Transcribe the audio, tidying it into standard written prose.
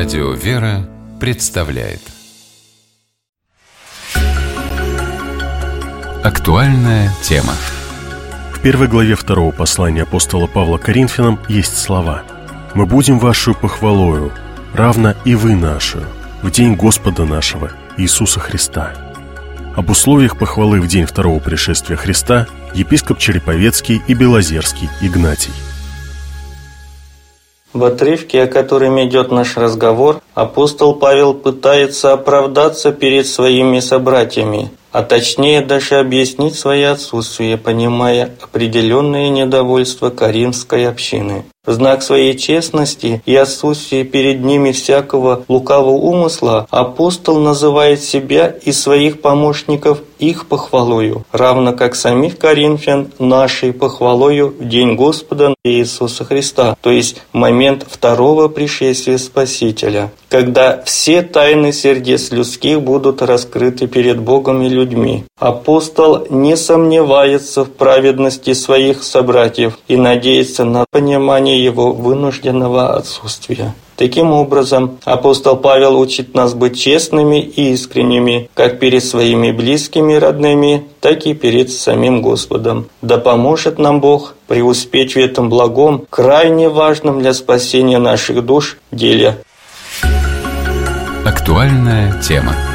Радио «Вера» представляет актуальная тема. В первой главе 2 послания апостола Павла к Коринфянам есть слова: «Мы будем вашу похвалою, равно и вы нашу, в день Господа нашего Иисуса Христа». Об условиях похвалы в день второго пришествия Христа епископ Череповецкий и Белозерский Игнатий. В отрывке, о котором идет наш разговор, апостол Павел пытается оправдаться перед своими собратьями, а точнее даже объяснить свое отсутствие, понимая определенное недовольство коринфской общины. В знак своей честности и отсутствия перед ними всякого лукавого умысла апостол называет себя и своих помощников их похвалою, равно как самих коринфян нашей похвалою в день Господа Иисуса Христа, то есть момент второго пришествия Спасителя, когда все тайны сердец людских будут раскрыты перед Богом и людьми. Апостол не сомневается в праведности своих собратьев и надеется на понимание его вынужденного отсутствия. Таким образом, апостол Павел учит нас быть честными и искренними, как перед своими близкими и родными, так и перед самим Господом. Да поможет нам Бог преуспеть в этом благом, крайне важном для спасения наших душ деле. Актуальная тема.